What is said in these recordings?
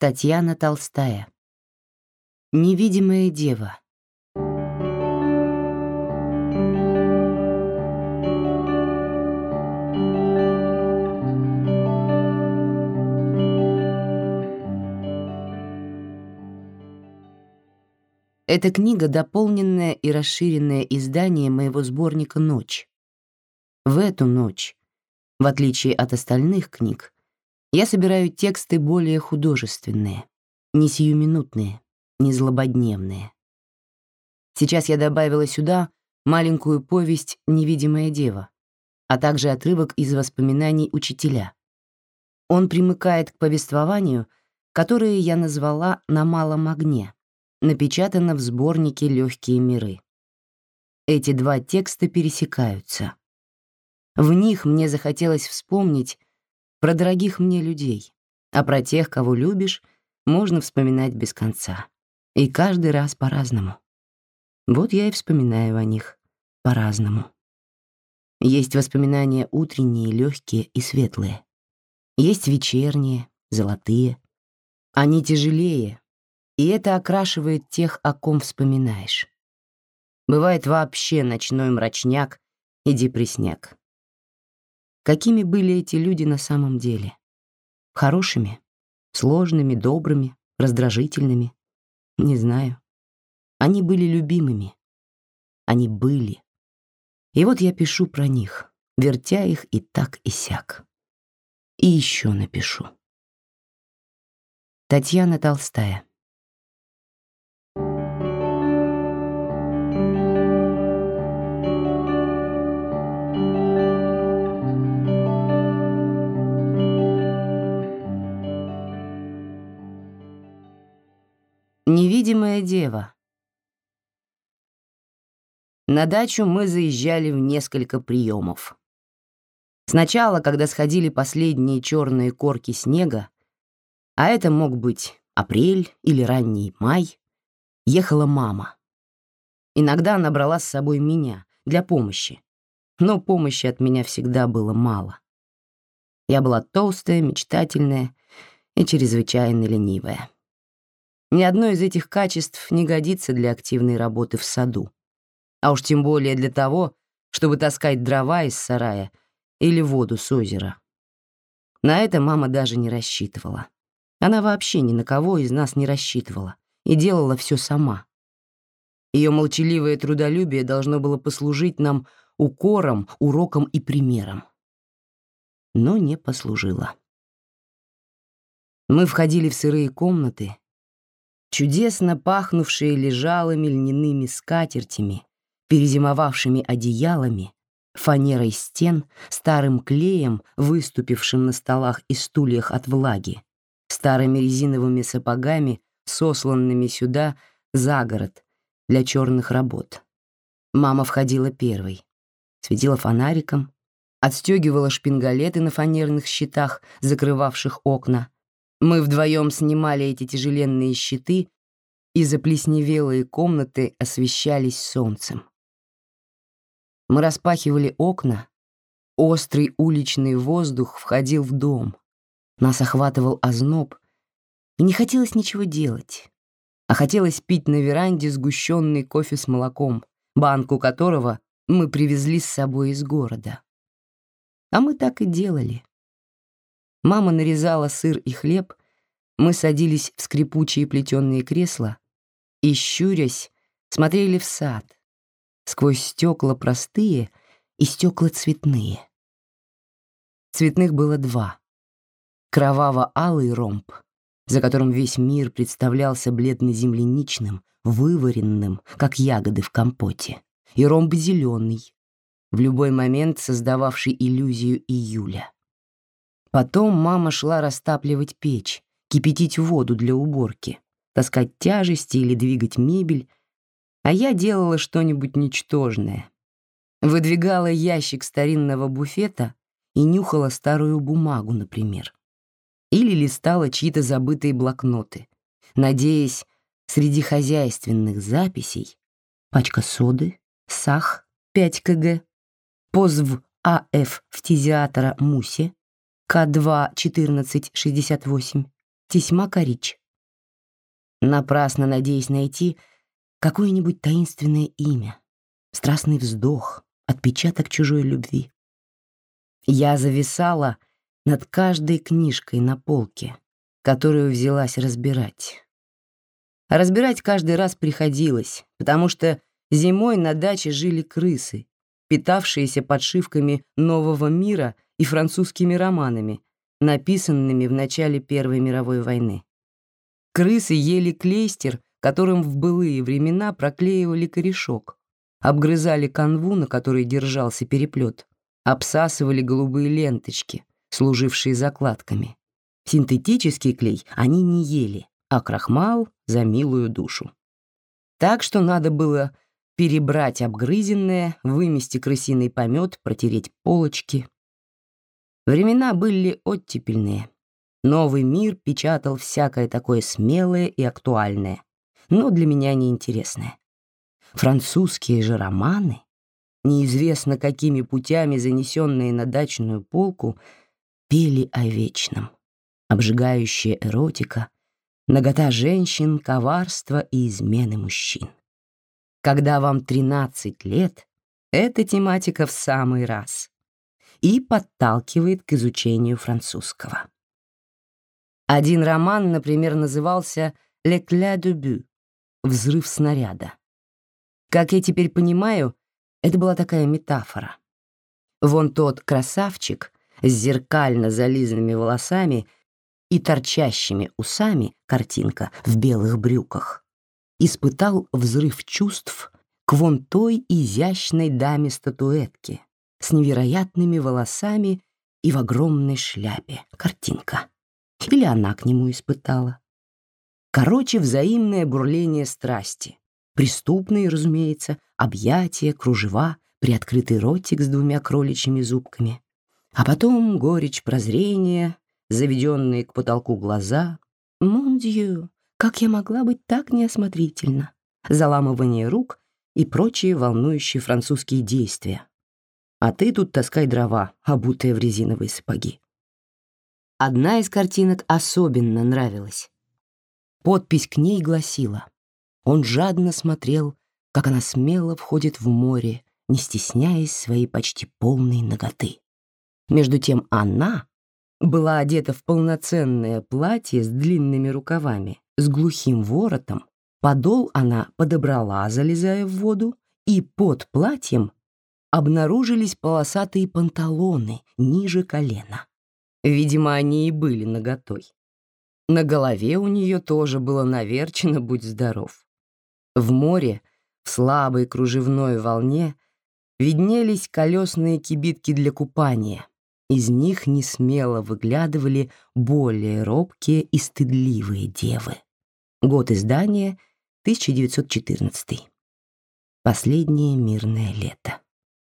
Татьяна Толстая. Невидимая дева. Эта книга — дополненное и расширенное издание моего сборника «Ночь». В эту ночь, в отличие от остальных книг, я собираю тексты более художественные, не сиюминутные, не злободневные. Сейчас я добавила сюда маленькую повесть «Невидимая дева», а также отрывок из воспоминаний учителя. Он примыкает к повествованию, которое я назвала «На малом огне», напечатано в сборнике «Легкие миры». Эти два текста пересекаются. В них мне захотелось вспомнить про дорогих мне людей, а про тех, кого любишь, можно вспоминать без конца. И каждый раз по-разному. Вот я и вспоминаю о них по-разному. Есть воспоминания утренние, легкие и светлые. Есть вечерние, золотые. Они тяжелее, и это окрашивает тех, о ком вспоминаешь. Бывает вообще ночной мрачняк и депрессняк. Какими были эти люди на самом деле? Хорошими? Сложными, добрыми, раздражительными? Не знаю. Они были любимыми. Они были. И вот я пишу про них, вертя их и так, и сяк. И еще напишу. Татьяна Толстая. Невидимая дева. На дачу мы заезжали в несколько приемов. Сначала, когда сходили последние черные корки снега, а это мог быть апрель или ранний май, ехала мама. Иногда она брала с собой меня для помощи, но помощи от меня всегда было мало. Я была толстая, мечтательная и чрезвычайно ленивая. Ни одно из этих качеств не годится для активной работы в саду, а уж тем более для того, чтобы таскать дрова из сарая или воду с озера. На это мама даже не рассчитывала. Она вообще ни на кого из нас не рассчитывала и делала все сама. Ее молчаливое трудолюбие должно было послужить нам укором, уроком и примером. Но не послужило. Мы входили в сырые комнаты, чудесно пахнувшие лежалыми льняными скатертями, перезимовавшими одеялами, фанерой стен, старым клеем, выступившим на столах и стульях от влаги, старыми резиновыми сапогами, сосланными сюда за город для черных работ. Мама входила первой, светила фонариком, отстегивала шпингалеты на фанерных щитах, закрывавших окна. Мы вдвоем снимали эти тяжеленные щиты, и заплесневелые комнаты освещались солнцем. Мы распахивали окна, острый уличный воздух входил в дом, нас охватывал озноб, и не хотелось ничего делать, а хотелось пить на веранде сгущенный кофе с молоком, банку которого мы привезли с собой из города. А мы так и делали. Мама нарезала сыр и хлеб, мы садились в скрипучие плетеные кресла и, щурясь, смотрели в сад, сквозь стекла простые и стекла цветные. Цветных было два. Кроваво-алый ромб, за которым весь мир представлялся бледно-земляничным, вываренным, как ягоды в компоте, и ромб зеленый, в любой момент создававший иллюзию июля. Потом мама шла растапливать печь, кипятить воду для уборки, таскать тяжести или двигать мебель, а я делала что-нибудь ничтожное. Выдвигала ящик старинного буфета и нюхала старую бумагу, например. Или листала чьи-то забытые блокноты, надеясь среди хозяйственных записей пачка соды, сах 5 кг, позв АФ фтизиатора Мусе, К2 1468, Тесьма Корич. Напрасно надеясь найти какое-нибудь таинственное имя, страстный вздох, отпечаток чужой любви. Я зависала над каждой книжкой на полке, которую взялась разбирать. А разбирать каждый раз приходилось, потому что зимой на даче жили крысы, питавшиеся подшивками «Нового мира» и французскими романами, написанными в начале Первой мировой войны. Крысы ели клейстер, которым в былые времена проклеивали корешок, обгрызали канву, на которой держался переплет, обсасывали голубые ленточки, служившие закладками. Синтетический клей они не ели, а крахмал — за милую душу. Так что надо было перебрать обгрызенное, вымести крысиный помет, протереть полочки. Времена были оттепельные. Новый мир печатал всякое такое смелое и актуальное, но для меня неинтересное. Французские же романы, неизвестно какими путями занесенные на дачную полку, пели о вечном. Обжигающая эротика, нагота женщин, коварство и измены мужчин. Когда вам 13 лет, эта тематика в самый раз и подталкивает к изучению французского. Один роман, например, назывался «L'éclat de but» — «Взрыв снаряда». Как я теперь понимаю, это была такая метафора. Вон тот красавчик с зеркально зализанными волосами и торчащими усами, картинка, в белых брюках, испытал взрыв чувств к вон той изящной даме-статуэтке с невероятными волосами и в огромной шляпе, картинка. Или она к нему испытала. Короче, взаимное бурление страсти. Преступные, разумеется, объятия, кружева, приоткрытый ротик с двумя кроличьими зубками. А потом горечь прозрения, заведенные к потолку глаза. «Мон Дью, как я могла быть так неосмотрительна?» Заламывание рук и прочие волнующие французские действия. А ты тут таскай дрова, обутые в резиновые сапоги. Одна из картинок особенно нравилась. Подпись к ней гласила: «Он жадно смотрел, как она смело входит в море, не стесняясь своей почти полной наготы». Между тем она была одета в полноценное платье с длинными рукавами, с глухим воротом, подол она подобрала, залезая в воду, и под платьем обнаружились полосатые панталоны ниже колена. Видимо, они и были наготой. На голове у нее тоже было наверчено «Будь здоров». В море, в слабой кружевной волне, виднелись колесные кибитки для купания. Из них несмело выглядывали более робкие и стыдливые девы. Год издания — 1914. Последнее мирное лето.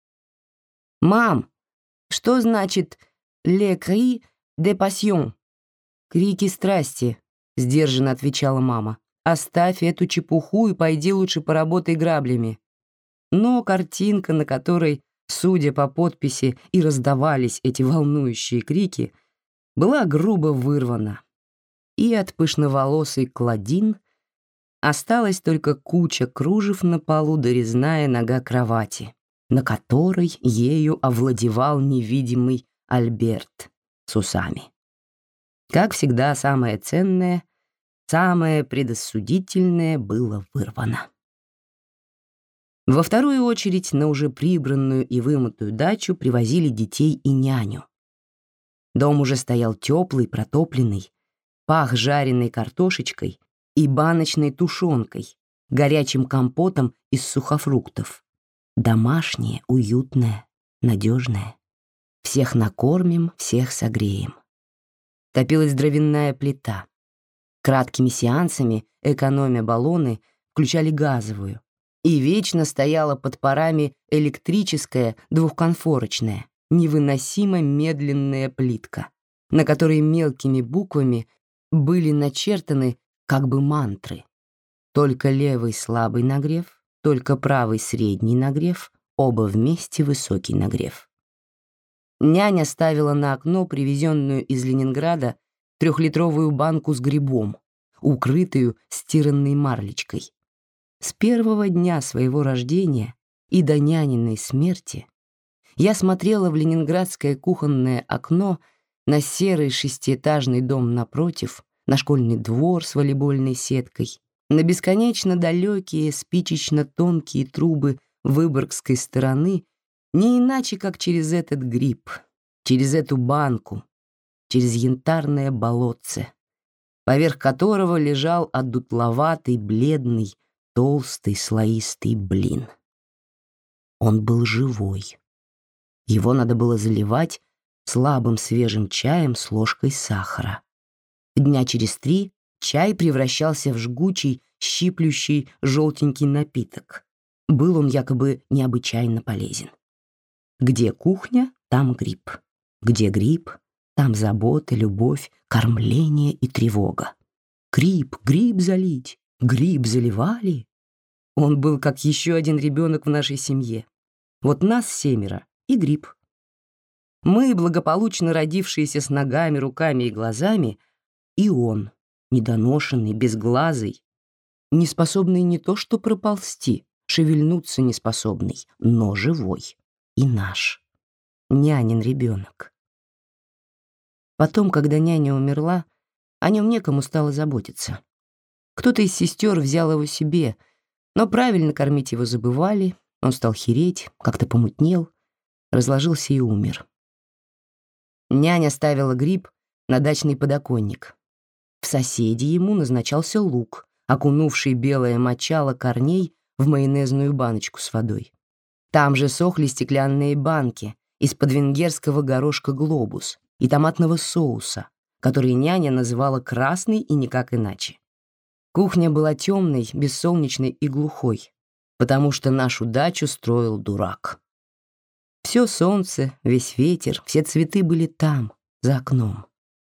«Мам, что значит «les cris de passion»?» «Крики страсти», — сдержанно отвечала мама. «Оставь эту чепуху и пойди лучше поработай граблями». Но картинка, на которой, судя по подписи, и раздавались эти волнующие крики, была грубо вырвана. И от пышноволосой Клодин осталась только куча кружев на полу да резная нога кровати, на которой ею овладевал невидимый Альберт с усами. Как всегда, самое ценное, самое предосудительное было вырвано. Во вторую очередь на уже прибранную и вымытую дачу привозили детей и няню. Дом уже стоял теплый, протопленный, пах жареной картошечкой и баночной тушенкой, горячим компотом из сухофруктов. Домашнее, уютное, надежное. Всех накормим, всех согреем. Топилась дровяная плита. Краткими сеансами, экономя баллоны, включали газовую. И вечно стояла под парами электрическая двухконфорочная, невыносимо медленная плитка, на которой мелкими буквами были начертаны как бы мантры. Только левый слабый нагрев, только правый средний нагрев, оба вместе высокий нагрев. Няня ставила на окно привезенную из Ленинграда 3-литровую банку с грибом, укрытую стиранной марлечкой. С первого дня своего рождения и до няниной смерти я смотрела в ленинградское кухонное окно на серый 6-этажный дом напротив, на школьный двор с волейбольной сеткой, на бесконечно далекие спичечно-тонкие трубы Выборгской стороны, не иначе, как через этот гриб, через эту банку, через янтарное болотце, поверх которого лежал одутловатый, бледный, толстый, слоистый блин. Он был живой. Его надо было заливать слабым свежим чаем с ложкой сахара. Дня через 3 чай превращался в жгучий, щиплющий желтенький напиток. Был он якобы необычайно полезен. Где кухня, там гриб. Где гриб, там забота, любовь, кормление и тревога. Гриб залить, гриб заливали. Он был как еще один ребенок в нашей семье. Вот нас 7 и гриб. Мы, благополучно родившиеся с ногами, руками и глазами, и он, недоношенный, безглазый, неспособный не то что проползти, шевельнуться неспособный, но живой. И наш. Нянин ребенок. Потом, когда няня умерла, о нем некому стало заботиться. Кто-то из сестер взял его себе, но правильно кормить его забывали, он стал хереть, как-то помутнел, разложился и умер. Няня ставила гриб на дачный подоконник. В соседи ему назначался лук, окунувший белое мочало корней в майонезную баночку с водой. Там же сохли стеклянные банки из-под венгерского горошка «Глобус» и томатного соуса, который няня называла красный и никак иначе. Кухня была темной, бессолнечной и глухой, потому что нашу дачу строил дурак. Все солнце, весь ветер, все цветы были там, за окном.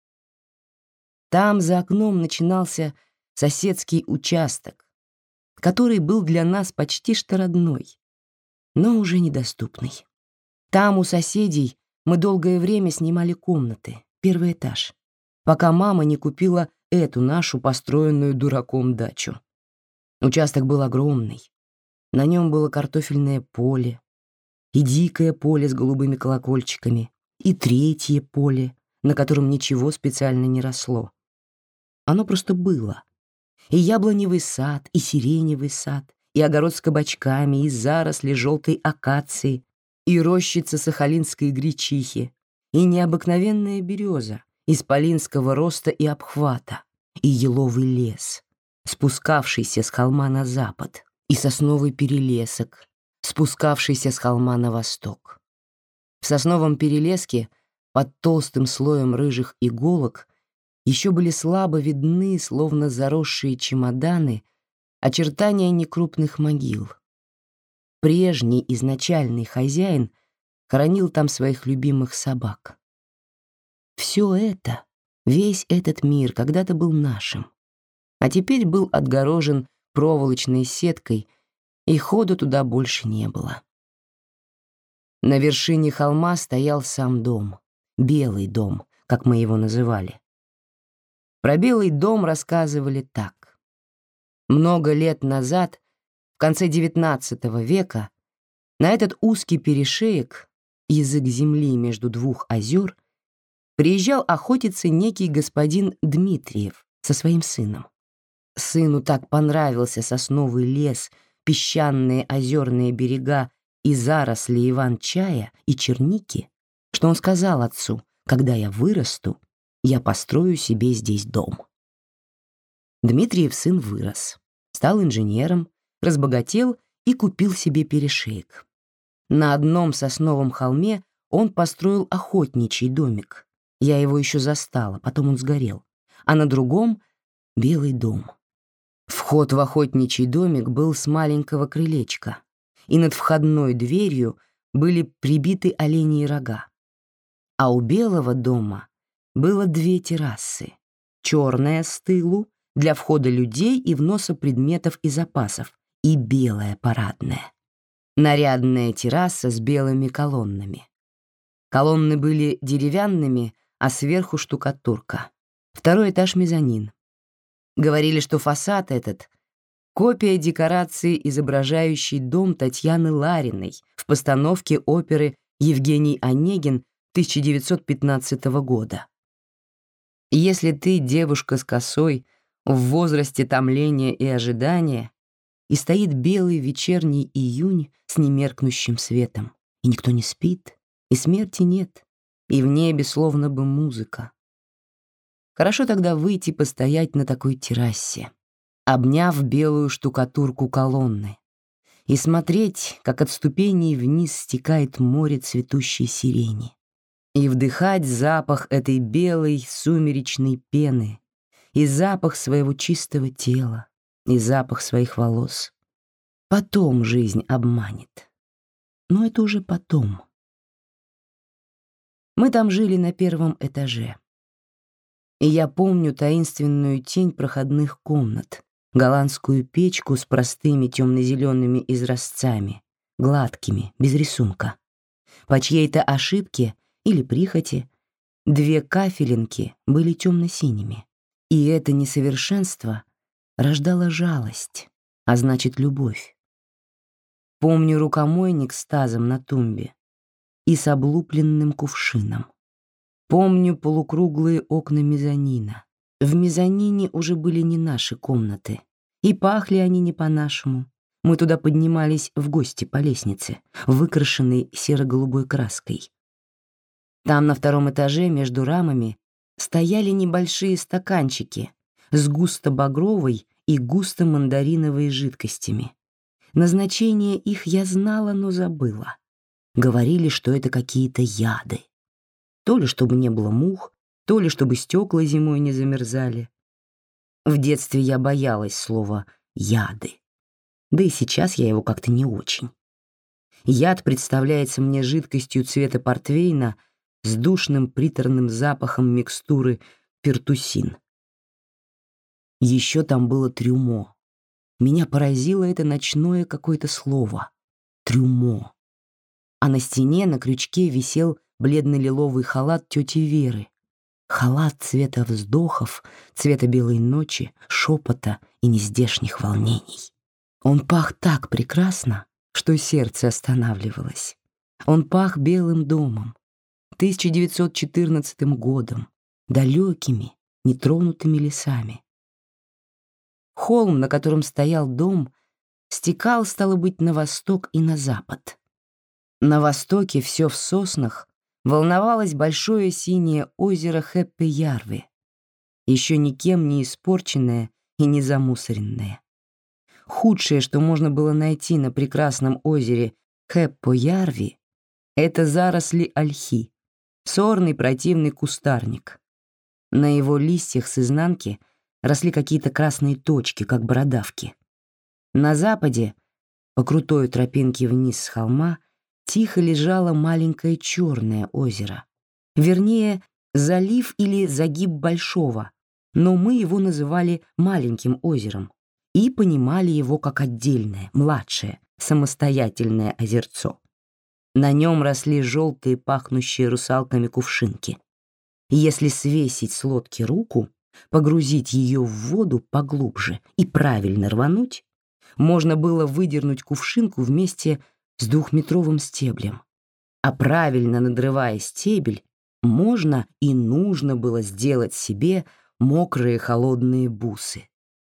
Там, за окном, начинался соседский участок, который был для нас почти что родной, но уже недоступный. Там у соседей мы долгое время снимали комнаты, 1-й этаж, пока мама не купила эту нашу построенную дураком дачу. Участок был огромный. На нем было картофельное поле, и дикое поле с голубыми колокольчиками, и 3-е поле, на котором ничего специально не росло. Оно просто было. И яблоневый сад, и сиреневый сад, и огород с кабачками, и заросли желтой акации, и рощица сахалинской гречихи, и необыкновенная береза исполинского роста и обхвата, и еловый лес, спускавшийся с холма на запад, и сосновый перелесок, спускавшийся с холма на восток. В сосновом перелеске под толстым слоем рыжих иголок еще были слабо видны, словно заросшие чемоданы, очертания некрупных могил. Прежний изначальный хозяин хоронил там своих любимых собак. Все это, весь этот мир когда-то был нашим, а теперь был отгорожен проволочной сеткой, и хода туда больше не было. На вершине холма стоял сам дом, Белый дом, как мы его называли. Про Белый дом рассказывали так. Много лет назад, в конце XIX века, на этот узкий перешеек, язык земли между 2 озер, приезжал охотиться некий господин Дмитриев со своим сыном. Сыну так понравился сосновый лес, песчаные озерные берега и заросли иван-чая и черники, что он сказал отцу: «Когда я вырасту, я построю себе здесь дом». Дмитриев сын вырос, стал инженером, разбогател и купил себе перешеек. На одном сосновом холме он построил охотничий домик. Я его еще застала, потом он сгорел. А на другом — Белый дом. Вход в охотничий домик был с маленького крылечка, и над входной дверью были прибиты оленьи рога. А у Белого дома было 2 террасы. Черная с тылу для входа людей и вноса предметов и запасов, и белая парадная. Нарядная терраса с белыми колоннами. Колонны были деревянными, а сверху штукатурка. Второй этаж — мезонин. Говорили, что фасад этот — копия декорации, изображающей дом Татьяны Лариной в постановке оперы «Евгений Онегин» 1915 года. Если ты девушка с косой, в возрасте томления и ожидания, и стоит белый вечерний июнь с немеркнущим светом, и никто не спит, и смерти нет, и в небе словно бы музыка. Хорошо тогда выйти постоять на такой террасе, обняв белую штукатурку колонны, и смотреть, как от ступеней вниз стекает море цветущей сирени, и вдыхать запах этой белой сумеречной пены, и запах своего чистого тела, и запах своих волос. Потом жизнь обманет. Но это уже потом. Мы там жили на первом этаже. И я помню таинственную тень проходных комнат, голландскую печку с простыми темно-зелеными изразцами, гладкими, без рисунка. По чьей-то ошибке или прихоти две кафелинки были темно-синими. И это несовершенство рождало жалость, а значит, любовь. Помню рукомойник с тазом на тумбе и с облупленным кувшином. Помню полукруглые окна мезонина. В мезонине уже были не наши комнаты, и пахли они не по-нашему. Мы туда поднимались в гости по лестнице, выкрашенной серо-голубой краской. Там на втором этаже между рамами стояли небольшие стаканчики с густо-багровой и густо-мандариновой жидкостями. Назначение их я знала, но забыла. Говорили, что это какие-то яды. То ли чтобы не было мух, то ли чтобы стекла зимой не замерзали. В детстве я боялась слова «яды». Да и сейчас я его как-то не очень. Яд представляется мне жидкостью цвета портвейна с душным приторным запахом микстуры пертусин. Еще там было трюмо. Меня поразило это ночное какое-то слово — трюмо. А на стене на крючке висел бледно-лиловый халат тети Веры. Халат цвета вздохов, цвета белой ночи, шепота и нездешних волнений. Он пах так прекрасно, что сердце останавливалось. Он пах белым домом, 1914 годом, далекими, нетронутыми лесами. Холм, на котором стоял дом, стекал, стало быть, на восток и на запад. На востоке все в соснах волновалось большое синее озеро Хэппи-Ярви, еще никем не испорченное и не замусоренное. Худшее, что можно было найти на прекрасном озере Хэппо-Ярви, это заросли ольхи, сорный противный кустарник. На его листьях с изнанки росли какие-то красные точки, как бородавки. На западе, по крутой тропинке вниз с холма, тихо лежало маленькое черное озеро. Вернее, залив или загиб большого, но мы его называли маленьким озером и понимали его как отдельное, младшее, самостоятельное озерцо. На нем росли желтые, пахнущие русалками кувшинки. Если свесить с лодки руку, погрузить ее в воду поглубже и правильно рвануть, можно было выдернуть кувшинку вместе с 2-метровым стеблем. А правильно надрывая стебель, можно и нужно было сделать себе мокрые холодные бусы.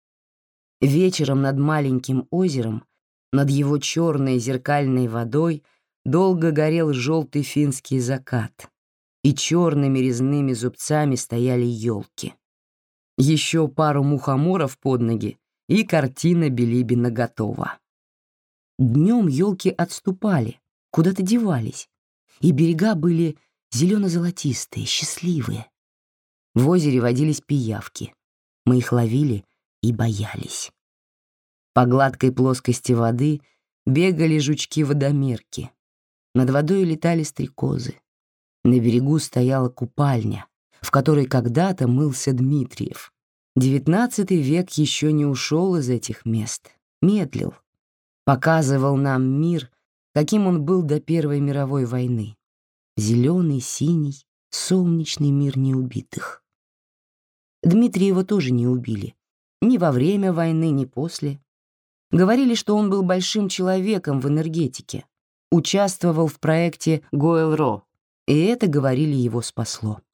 Вечером над маленьким озером, над его черной зеркальной водой, долго горел желтый финский закат, и черными резными зубцами стояли елки. Еще пару мухоморов под ноги, и картина Билибина готова. Днем елки отступали, куда-то девались, и берега были зелено-золотистые, счастливые. В озере водились пиявки. Мы их ловили и боялись. По гладкой плоскости воды бегали жучки-водомерки. Над водой летали стрекозы. На берегу стояла купальня, в которой когда-то мылся Дмитриев. 19 век еще не ушел из этих мест, медлил. Показывал нам мир, каким он был до Первой мировой войны. Зеленый, синий, солнечный мир неубитых. Дмитриева тоже не убили. Ни во время войны, ни после. Говорили, что он был большим человеком в энергетике, участвовал в проекте Гойл-Ро, и это, говорили, его спасло.